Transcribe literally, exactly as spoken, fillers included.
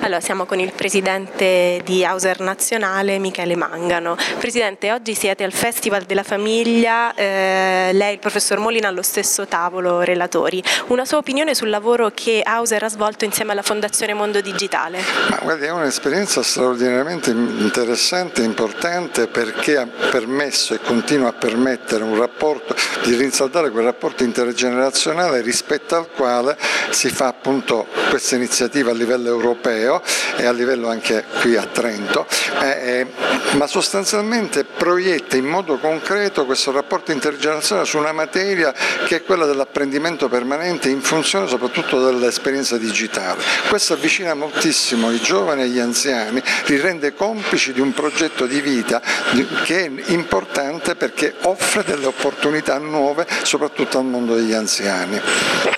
Allora, siamo con il presidente di Hauser Nazionale, Michele Mangano. Presidente, oggi siete al Festival della Famiglia, eh, lei e il professor Molina allo stesso tavolo relatori. Una sua opinione sul lavoro che Hauser ha svolto insieme alla Fondazione Mondo Digitale? Ma guardi, è un'esperienza straordinariamente interessante e importante, perché ha permesso e continua a permettere un rapporto, di rinsaldare quel rapporto intergenerazionale rispetto al quale si fa appunto questa iniziativa a livello europeo e a livello anche qui a Trento, eh, eh, ma sostanzialmente proietta in modo concreto questo rapporto intergenerazionale su una materia che è quella dell'apprendimento permanente in funzione soprattutto dell'esperienza digitale. Questo avvicina moltissimo i giovani e gli anziani, li rende complici di un progetto di vita che è importante perché offre delle opportunità nuove soprattutto al mondo degli anziani.